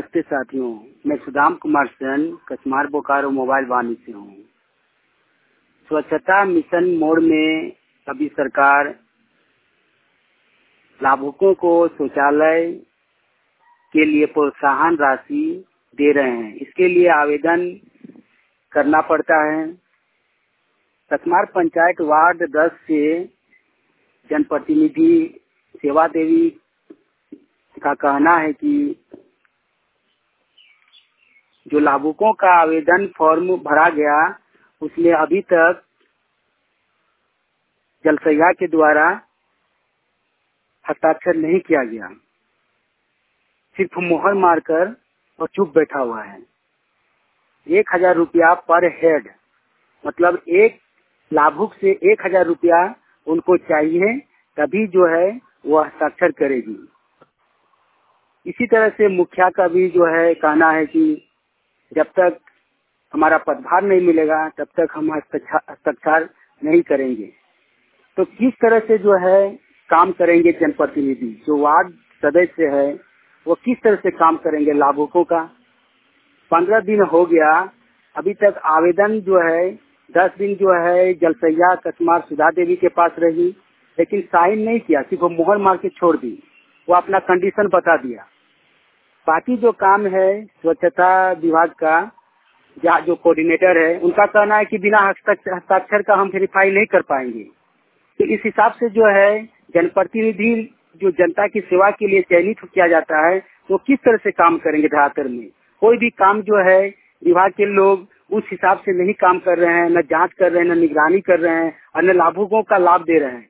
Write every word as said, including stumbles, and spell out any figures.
नमस्ते साथियों, मैं सुदाम कुमार सेन कचमार बोकारो मोबाइल वाणी से हूँ। स्वच्छता मिशन मोड में अभी सरकार लाभुकों को शौचालय के लिए प्रोत्साहन राशि दे रहे हैं। इसके लिए आवेदन करना पड़ता है। कचमार पंचायत वार्ड दस से जनप्रतिनिधि सेवा देवी का कहना है कि जो लाभुकों का आवेदन फॉर्म भरा गया उसमें अभी तक जलसैया के द्वारा हस्ताक्षर नहीं किया गया, सिर्फ मोहर मारकर और चुप बैठा हुआ है। एक हजार रुपया पर हेड, मतलब एक लाभुक से एक हजार रुपया उनको चाहिए, तभी जो है वो हस्ताक्षर करेगी। इसी तरह से मुखिया का भी जो है कहना है कि जब तक हमारा पदभार नहीं मिलेगा तब तक हम हस्ताक्षर नहीं करेंगे। तो किस तरह से जो है काम करेंगे जनप्रतिनिधि, जो वार्ड सदस्य है वो किस तरह से काम करेंगे लाभुकों का। पंद्रह दिन हो गया, अभी तक आवेदन जो है दस दिन जो है जलसैया कचमार सुधा देवी के पास रही, लेकिन साइन नहीं किया, सिर्फ मोहर मार के छोड़ दी। वो अपना कंडीशन बता दिया। बाकी जो काम है स्वच्छता विभाग का जहाँ जो कोऑर्डिनेटर है उनका कहना है कि बिना हस्ताक्षर का हम वेरीफाई नहीं कर पाएंगे। तो इस हिसाब से जो है जनप्रतिनिधि जो जनता की सेवा के लिए चयनित किया जाता है वो किस तरह से काम करेंगे। धरातल में कोई भी काम जो है विभाग के लोग उस हिसाब से नहीं काम कर रहे हैं, न जांच कर रहे हैं, न निगरानी कर रहे हैं और न लाभुकों का लाभ दे रहे हैं।